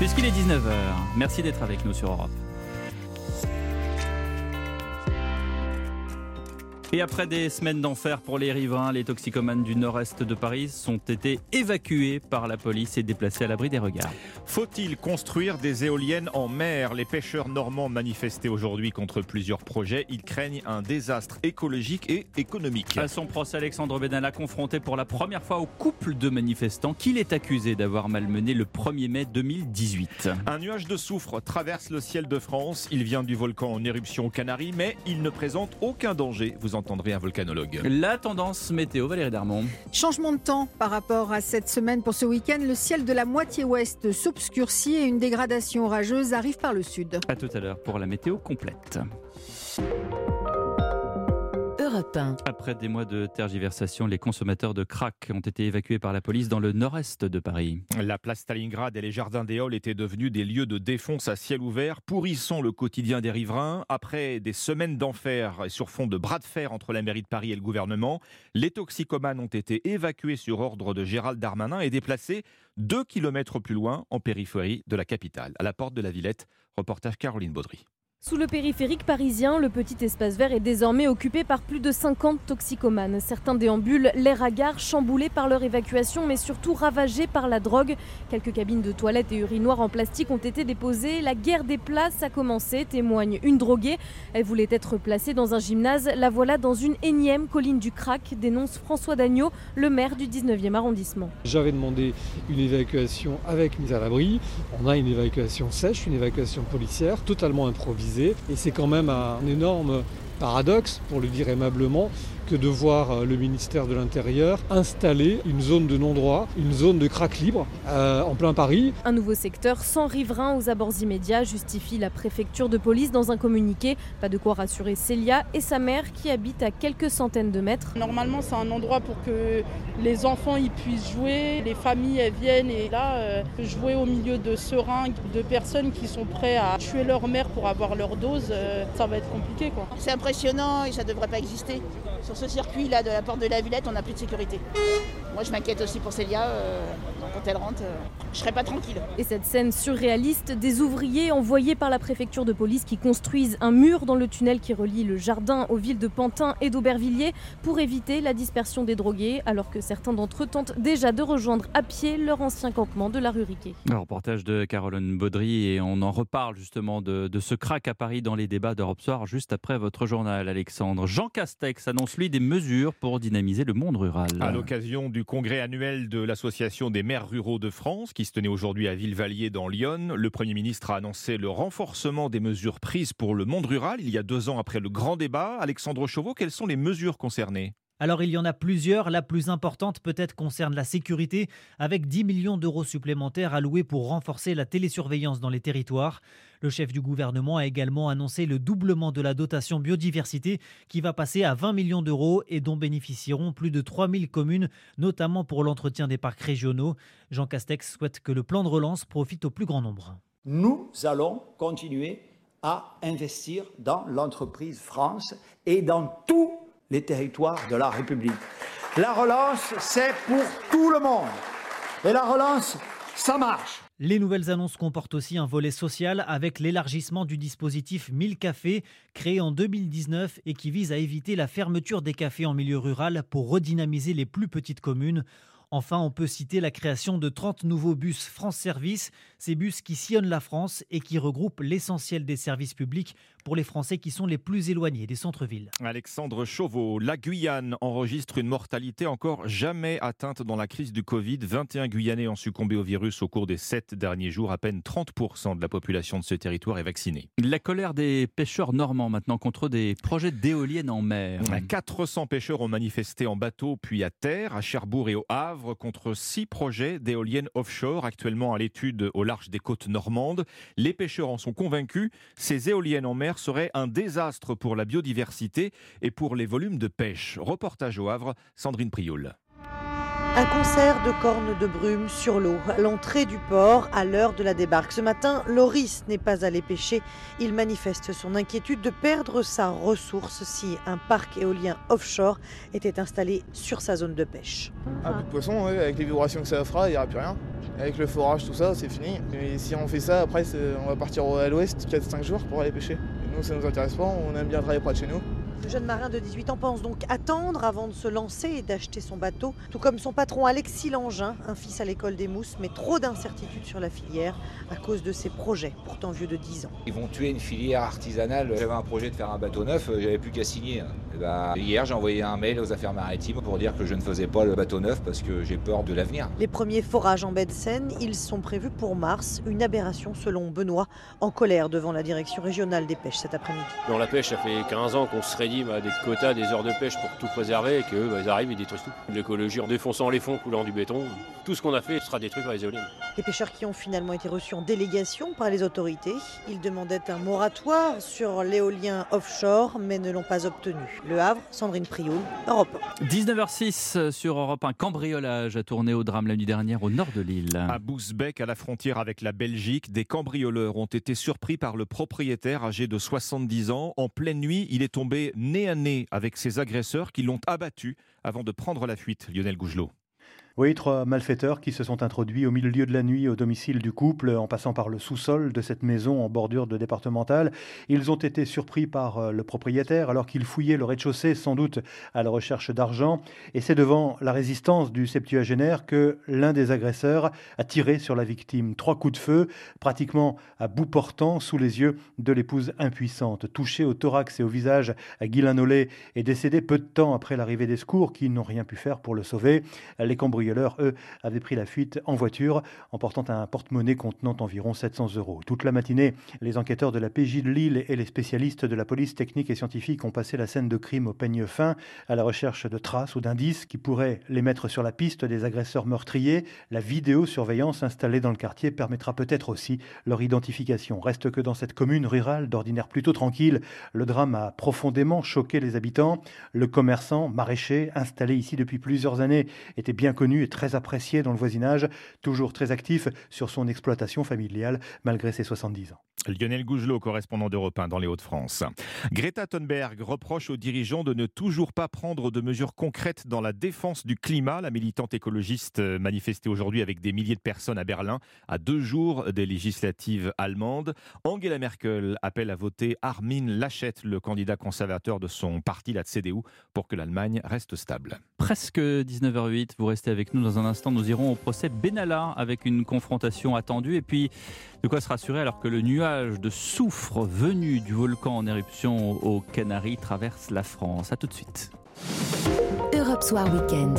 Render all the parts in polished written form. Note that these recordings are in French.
Puisqu'il est 19h, merci d'être avec nous sur Europe. Et après des semaines d'enfer pour les riverains, les toxicomanes du nord-est de Paris ont été évacués par la police et déplacés à l'abri des regards. Faut-il construire des éoliennes en mer ? Les pêcheurs normands manifestaient aujourd'hui contre plusieurs projets. Ils craignent un désastre écologique et économique. À son procès, Alexandre Benalla confronté pour la première fois au couple de manifestants qu'il est accusé d'avoir malmené le 1er mai 2018. Un nuage de soufre traverse le ciel de France. Il vient du volcan en éruption aux Canaries, mais il ne présente aucun danger. Vous entendrez un volcanologue. La tendance météo, Valérie Darmon. Changement de temps par rapport à cette semaine pour ce week-end. Le ciel de la moitié ouest s'obscurcit et une dégradation orageuse arrive par le sud. A tout à l'heure pour la météo complète. Europe 1. Après des mois de tergiversation, les consommateurs de crack ont été évacués par la police dans le nord-est de Paris. La place Stalingrad et les jardins des Halles étaient devenus des lieux de défonce à ciel ouvert, pourrissant le quotidien des riverains. Après des semaines d'enfer et sur fond de bras de fer entre la mairie de Paris et le gouvernement, les toxicomanes ont été évacués sur ordre de Gérald Darmanin et déplacés 2 kilomètres plus loin, en périphérie de la capitale, à la porte de la Villette. Reportage Caroline Baudry. Sous le périphérique parisien, le petit espace vert est désormais occupé par plus de 50 toxicomanes. Certains déambulent l'air hagard, chamboulés par leur évacuation, mais surtout ravagés par la drogue. Quelques cabines de toilettes et urinoirs en plastique ont été déposées. La guerre des places a commencé, témoigne une droguée. Elle voulait être placée dans un gymnase. La voilà dans une énième colline du crack, dénonce François Dagneau, le maire du 19e arrondissement. J'avais demandé une évacuation avec mise à l'abri. On a une évacuation sèche, une évacuation policière, totalement improvisée. Et c'est quand même un énorme paradoxe, pour le dire aimablement, que de voir le ministère de l'Intérieur installer une zone de non-droit, une zone de crack libre en plein Paris. Un nouveau secteur sans riverains aux abords immédiats justifie la préfecture de police dans un communiqué. Pas de quoi rassurer Célia et sa mère qui habitent à quelques centaines de mètres. Normalement, c'est un endroit pour que les enfants y puissent jouer, les familles elles viennent et là, jouer au milieu de seringues, de personnes qui sont prêtes à tuer leur mère pour avoir leur dose, ça va être compliqué, quoi. C'est impressionnant et ça ne devrait pas exister. Sur ce circuit-là de la porte de la Villette, on n'a plus de sécurité. Moi, je m'inquiète aussi pour Célia. Quand elle rentre, je serai pas tranquille. Et cette scène surréaliste, des ouvriers envoyés par la préfecture de police qui construisent un mur dans le tunnel qui relie le jardin aux villes de Pantin et d'Aubervilliers pour éviter la dispersion des drogués, alors que certains d'entre eux tentent déjà de rejoindre à pied leur ancien campement de la rue Riquet. Un reportage de Caroline Baudry et on en reparle justement de ce crack à Paris dans les débats d'Europe Soir juste après votre journal, Alexandre. Jean Castex annonce lui des mesures pour dynamiser le monde rural. À l'occasion du congrès annuel de l'Association des maires ruraux de France, qui se tenait aujourd'hui à Villevallier dans l'Yonne, le Premier ministre a annoncé le renforcement des mesures prises pour le monde rural il y a 2 ans après le grand débat. Alexandre Chauveau, quelles sont les mesures concernées ? Alors il y en a plusieurs, la plus importante peut-être concerne la sécurité, avec 10 millions d'euros supplémentaires alloués pour renforcer la télésurveillance dans les territoires. Le chef du gouvernement a également annoncé le doublement de la dotation biodiversité qui va passer à 20 millions d'euros et dont bénéficieront plus de 3000 communes, notamment pour l'entretien des parcs régionaux. Jean Castex souhaite que le plan de relance profite au plus grand nombre. Nous allons continuer à investir dans l'entreprise France et dans tous les territoires de la République. La relance, c'est pour tout le monde. Et la relance, ça marche. Les nouvelles annonces comportent aussi un volet social avec l'élargissement du dispositif 1000 cafés créé en 2019 et qui vise à éviter la fermeture des cafés en milieu rural pour redynamiser les plus petites communes. Enfin, on peut citer la création de 30 nouveaux bus France Service, ces bus qui sillonnent la France et qui regroupent l'essentiel des services publics pour les Français qui sont les plus éloignés des centres-villes. Alexandre Chauveau, la Guyane enregistre une mortalité encore jamais atteinte dans la crise du Covid. 21 Guyanais ont succombé au virus au cours des 7 derniers jours. À peine 30% de la population de ce territoire est vaccinée. La colère des pêcheurs normands maintenant contre des projets d'éoliennes en mer. 400 pêcheurs ont manifesté en bateau puis à terre, à Cherbourg et au Havre, contre 6 projets d'éoliennes offshore actuellement à l'étude au large des côtes normandes. Les pêcheurs en sont convaincus, ces éoliennes en mer seraient un désastre pour la biodiversité et pour les volumes de pêche. Reportage au Havre, Sandrine Prioul. Un concert de cornes de brume sur l'eau, à l'entrée du port, à l'heure de la débarque. Ce matin, Loris n'est pas allé pêcher. Il manifeste son inquiétude de perdre sa ressource si un parc éolien offshore était installé sur sa zone de pêche. Plus de poissons, ouais, avec les vibrations que ça fera, il n'y aura plus rien. Avec le forage, tout ça, c'est fini. Et si on fait ça, après, on va partir à l'ouest 4-5 jours pour aller pêcher. Et nous, ça nous intéresse pas, on aime bien travailler près de chez nous. Le jeune marin de 18 ans pense donc attendre avant de se lancer et d'acheter son bateau, tout comme son patron Alexis Langin, un fils à l'école des Mousses, mais trop d'incertitudes sur la filière à cause de ses projets, pourtant vieux de 10 ans. Ils vont tuer une filière artisanale. J'avais un projet de faire un bateau neuf, j'avais plus qu'à signer. Hier, j'ai envoyé un mail aux affaires maritimes pour dire que je ne faisais pas le bateau neuf parce que j'ai peur de l'avenir. Les premiers forages en baie de Seine, ils sont prévus pour mars, une aberration selon Benoît, en colère devant la direction régionale des pêches cet après-midi. Dans la pêche, ça fait 15 ans qu'on se rédime à des quotas, des heures de pêche pour tout préserver et qu'eux, ils arrivent, ils détruisent tout. L'écologie en défonçant les fonds, coulant du béton, tout ce qu'on a fait sera détruit par les éoliennes. Les pêcheurs qui ont finalement été reçus en délégation par les autorités, ils demandaient un moratoire sur l'éolien offshore, mais ne l'ont pas obtenu. Le Havre, Sandrine Prioul, Europe 1. 19h06 sur Europe 1. Cambriolage a tourné au drame la nuit dernière au nord de l'île. À Bousbecq, à la frontière avec la Belgique, des cambrioleurs ont été surpris par le propriétaire âgé de 70 ans. En pleine nuit, il est tombé nez à nez avec ses agresseurs qui l'ont abattu avant de prendre la fuite. Lionel Gougelot. Oui, 3 malfaiteurs qui se sont introduits au milieu de la nuit au domicile du couple, en passant par le sous-sol de cette maison en bordure de départementale. Ils ont été surpris par le propriétaire alors qu'il fouillait le rez-de-chaussée, sans doute à la recherche d'argent. Et c'est devant la résistance du septuagénaire que l'un des agresseurs a tiré sur la victime. 3 coups de feu, pratiquement à bout portant, sous les yeux de l'épouse impuissante. Touché au thorax et au visage, Guylain Nollet est décédé peu de temps après l'arrivée des secours qui n'ont rien pu faire pour le sauver. Les cambrioleurs, eux, avaient pris la fuite en voiture en portant un porte-monnaie contenant environ 700 €. Toute la matinée, les enquêteurs de la PJ de Lille et les spécialistes de la police technique et scientifique ont passé la scène de crime au peigne fin à la recherche de traces ou d'indices qui pourraient les mettre sur la piste des agresseurs meurtriers. La vidéosurveillance installée dans le quartier permettra peut-être aussi leur identification. Reste que dans cette commune rurale d'ordinaire plutôt tranquille, le drame a profondément choqué les habitants. Le commerçant maraîcher installé ici depuis plusieurs années était bien connu et très apprécié dans le voisinage, toujours très actif sur son exploitation familiale malgré ses 70 ans. Lionel Gougelot, correspondant d'Europe 1 dans les Hauts-de-France. Greta Thunberg reproche aux dirigeants de ne toujours pas prendre de mesures concrètes dans la défense du climat. La militante écologiste manifestait aujourd'hui avec des milliers de personnes à Berlin, à 2 jours des législatives allemandes. Angela Merkel appelle à voter Armin Laschet, le candidat conservateur de son parti, la CDU, pour que l'Allemagne reste stable. Presque 19h08, vous restez avec nous dans un instant. Nous irons au procès Benalla avec une confrontation attendue et puis de quoi se rassurer alors que le nuage de soufre venu du volcan en éruption aux Canaries traverse la France. A tout de suite. Europe Soir Week-end.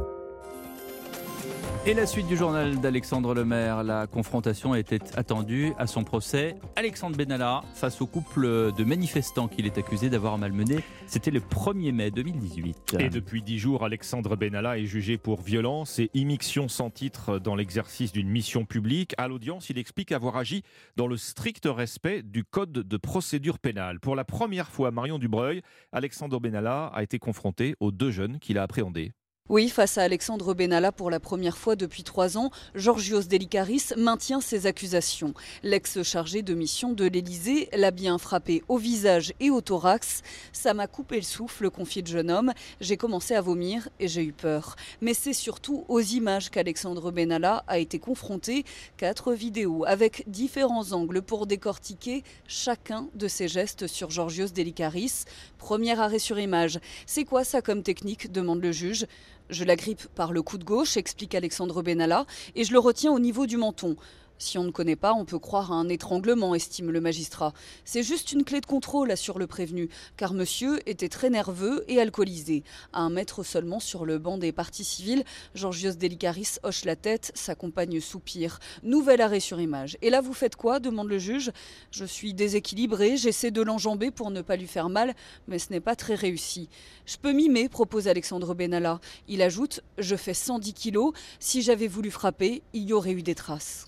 Et la suite du journal d'Alexandre Lemaire. La confrontation était attendue à son procès. Alexandre Benalla face au couple de manifestants qu'il est accusé d'avoir malmené. C'était le 1er mai 2018. Et depuis 10 jours, Alexandre Benalla est jugé pour violence et immixtion sans titre dans l'exercice d'une mission publique. À l'audience, il explique avoir agi dans le strict respect du code de procédure pénale. Pour la première fois, Marion Dubreuil, Alexandre Benalla a été confronté aux 2 jeunes qu'il a appréhendés. Oui, face à Alexandre Benalla pour la première fois depuis 3 ans, Georgios Delikaris maintient ses accusations. L'ex-chargé de mission de l'Élysée l'a bien frappé au visage et au thorax. Ça m'a coupé le souffle, confie le jeune homme. J'ai commencé à vomir et j'ai eu peur. Mais c'est surtout aux images qu'Alexandre Benalla a été confronté. 4 vidéos avec différents angles pour décortiquer chacun de ses gestes sur Georgios Delikaris. Premier arrêt sur image. C'est quoi ça comme technique, demande le juge. Je l'agrippe par le coude gauche, explique Alexandre Benalla, et je le retiens au niveau du menton. Si on ne connaît pas, on peut croire à un étranglement, estime le magistrat. C'est juste une clé de contrôle, assure le prévenu, car monsieur était très nerveux et alcoolisé. À 1 mètre seulement sur le banc des parties civiles, Georgios Delikaris hoche la tête, sa compagne soupire. Nouvel arrêt sur image. Et là, vous faites quoi, demande le juge. Je suis déséquilibré, j'essaie de l'enjamber pour ne pas lui faire mal, mais ce n'est pas très réussi. Je peux mimer, propose Alexandre Benalla. Il ajoute, je fais 110 kilos, si j'avais voulu frapper, il y aurait eu des traces.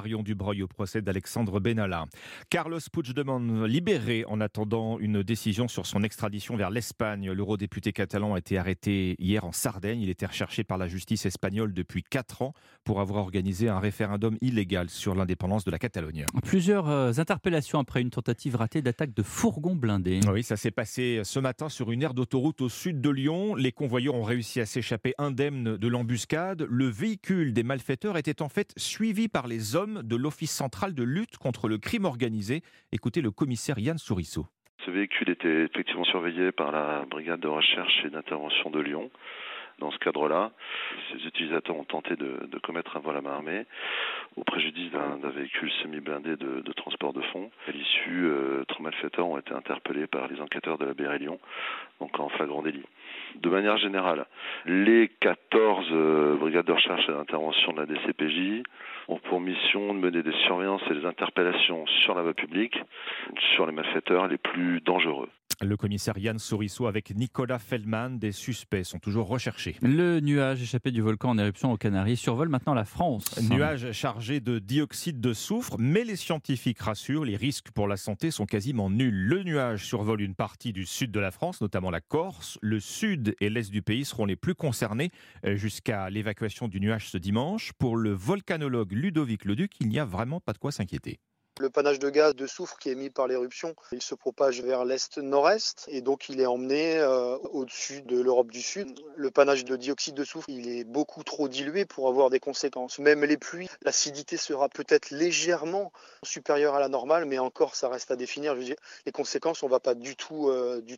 Marion Dubreuil au procès d'Alexandre Benalla. Carlos Puigdemont libéré en attendant une décision sur son extradition vers l'Espagne. L'eurodéputé catalan a été arrêté hier en Sardaigne. Il était recherché par la justice espagnole depuis 4 ans pour avoir organisé un référendum illégal sur l'indépendance de la Catalogne. Plusieurs interpellations après une tentative ratée d'attaque de fourgon blindé. Oui, ça s'est passé ce matin sur une aire d'autoroute au sud de Lyon. Les convoyeurs ont réussi à s'échapper indemnes de l'embuscade. Le véhicule des malfaiteurs était en fait suivi par les hommes de l'Office central de lutte contre le crime organisé. Écoutez le commissaire Yann Sourisseau. Ce véhicule était effectivement surveillé par la brigade de recherche et d'intervention de Lyon. Dans ce cadre-là, ces utilisateurs ont tenté de commettre un vol à main armée au préjudice d'un véhicule semi-blindé de transport de fonds. À l'issue, 3 malfaiteurs ont été interpellés par les enquêteurs de la BRI Lyon, donc en flagrant délit. De manière générale, les 14 brigades de recherche et d'intervention de la DCPJ ont pour mission de mener des surveillances et des interpellations sur la voie publique, sur les malfaiteurs les plus dangereux. Le commissaire Yann Sourisseau avec Nicolas Feldman, des suspects sont toujours recherchés. Le nuage échappé du volcan en éruption aux Canaries survole maintenant la France. Nuage chargé de dioxyde de soufre, mais les scientifiques rassurent, les risques pour la santé sont quasiment nuls. Le nuage survole une partie du sud de la France, notamment la Corse. Le sud et l'est du pays seront les plus concernés jusqu'à l'évacuation du nuage ce dimanche. Pour le volcanologue Ludovic Leduc, il n'y a vraiment pas de quoi s'inquiéter. Le panache de gaz de soufre qui est émis par l'éruption, il se propage vers l'est-nord-est et donc il est emmené au-dessus de l'Europe du Sud. Le panache de dioxyde de soufre, il est beaucoup trop dilué pour avoir des conséquences. Même les pluies, l'acidité sera peut-être légèrement supérieure à la normale, mais encore ça reste à définir. Je veux dire, les conséquences, on ne va pas du tout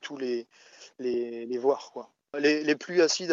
les voir, quoi. Les pluies acides,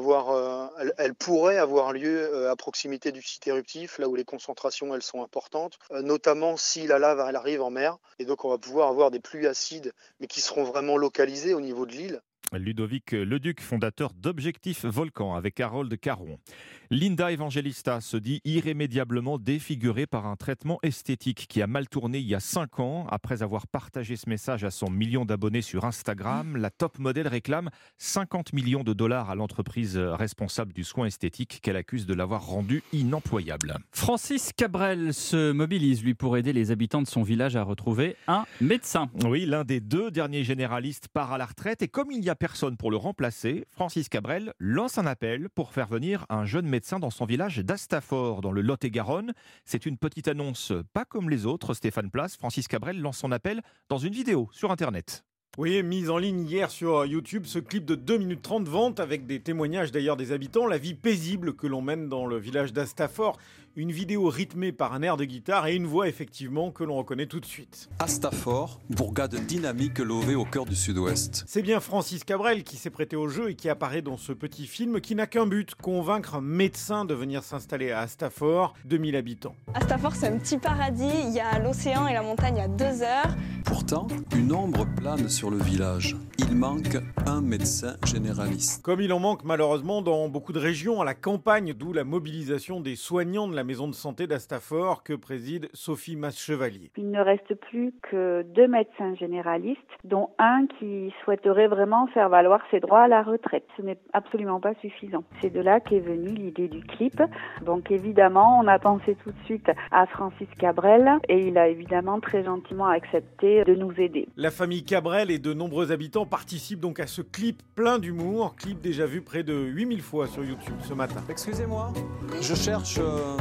elles pourraient avoir lieu à proximité du site éruptif, là où les concentrations elles sont importantes, notamment si la lave elle arrive en mer. Et donc on va pouvoir avoir des pluies acides, mais qui seront vraiment localisées au niveau de l'île. Ludovic Leduc, fondateur d'Objectif Volcan avec Harold Caron. Linda Evangelista se dit irrémédiablement défigurée par un traitement esthétique qui a mal tourné il y a 5 ans. Après avoir partagé ce message à son million d'abonnés sur Instagram, la top modèle réclame 50 millions de dollars à l'entreprise responsable du soin esthétique qu'elle accuse de l'avoir rendu inemployable. Francis Cabrel se mobilise, lui, pour aider les habitants de son village à retrouver un médecin. Oui, l'un des 2 derniers généralistes part à la retraite et comme il n'y a personne pour le remplacer, Francis Cabrel lance un appel pour faire venir un jeune médecin dans son village d'Astafort, dans le Lot-et-Garonne. C'est une petite annonce pas comme les autres, Stéphane Place. Francis Cabrel lance son appel dans une vidéo sur Internet. Oui, mise en ligne hier sur YouTube, ce clip de 2 minutes 30 vente avec des témoignages d'ailleurs des habitants, la vie paisible que l'on mène dans le village d'Astafort. Une vidéo rythmée par un air de guitare et une voix effectivement que l'on reconnaît tout de suite. Astafort, bourgade dynamique levée au cœur du sud-ouest. C'est bien Francis Cabrel qui s'est prêté au jeu et qui apparaît dans ce petit film qui n'a qu'un but, convaincre un médecin de venir s'installer à Astafort, 2000 habitants. Astafort, c'est un petit paradis, il y a l'océan et la montagne à 2 heures. Pourtant, une ombre plane sur le village. Il manque un médecin généraliste. Comme il en manque malheureusement dans beaucoup de régions, à la campagne, d'où la mobilisation des soignants de la maison de santé d'Astafort que préside Sophie Masse-Chevalier. Il ne reste plus que 2 médecins généralistes, dont un qui souhaiterait vraiment faire valoir ses droits à la retraite. Ce n'est absolument pas suffisant. C'est de là qu'est venue l'idée du clip. Donc évidemment, on a pensé tout de suite à Francis Cabrel et il a évidemment très gentiment accepté de nous aider. La famille Cabrel et de nombreux habitants participent donc à ce clip plein d'humour, clip déjà vu près de 8000 fois sur YouTube ce matin. Excusez-moi, je cherche...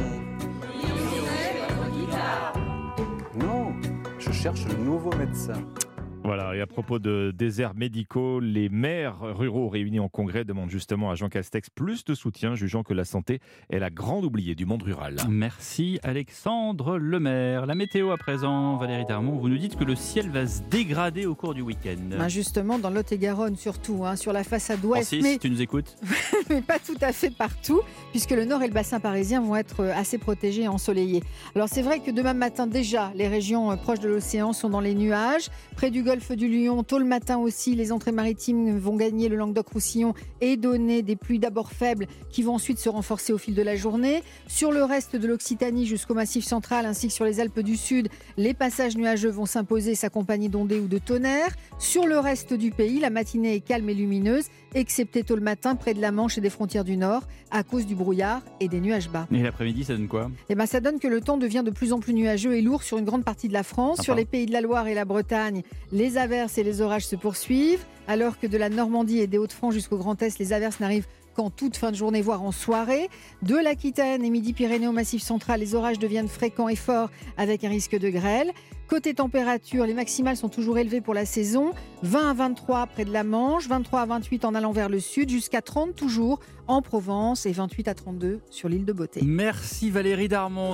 Non, je cherche le nouveau médecin. Voilà, et à propos de déserts médicaux, les maires ruraux réunis en congrès demandent justement à Jean Castex plus de soutien, jugeant que la santé est la grande oubliée du monde rural. Merci Alexandre Lemaire. La météo à présent, Valérie Darmon, vous nous dites que le ciel va se dégrader au cours du week-end. Justement, dans Lot-et-Garonne surtout, sur la façade ouest. Francis, mais... tu nous écoutes. Mais pas tout à fait partout, puisque le nord et le bassin parisien vont être assez protégés et ensoleillés. Alors c'est vrai que demain matin déjà, les régions proches de l'océan sont dans les nuages, près du golfe du Lion, tôt le matin aussi, les entrées maritimes vont gagner le Languedoc-Roussillon et donner des pluies d'abord faibles qui vont ensuite se renforcer au fil de la journée. Sur le reste de l'Occitanie jusqu'au Massif central ainsi que sur les Alpes du Sud, les passages nuageux vont s'imposer, s'accompagner d'ondées ou de tonnerre. Sur le reste du pays, la matinée est calme et lumineuse. excepté tôt le matin près de la Manche et des frontières du Nord, à cause du brouillard et des nuages bas. Et l'après-midi, ça donne quoi ? Ça donne que le temps devient de plus en plus nuageux et lourd sur une grande partie de la France. Sur les pays de la Loire et la Bretagne, les averses et les orages se poursuivent, alors que de la Normandie et des Hauts-de-France jusqu'au Grand Est, les averses n'arrivent qu'en toute fin de journée, voire en soirée. De l'Aquitaine et Midi-Pyrénées au Massif central, les orages deviennent fréquents et forts avec un risque de grêle. Côté température, les maximales sont toujours élevées pour la saison. 20 à 23 près de la Manche, 23 à 28 en allant vers le sud, jusqu'à 30 toujours en Provence et 28 à 32 sur l'île de Beauté. Merci Valérie Darmon.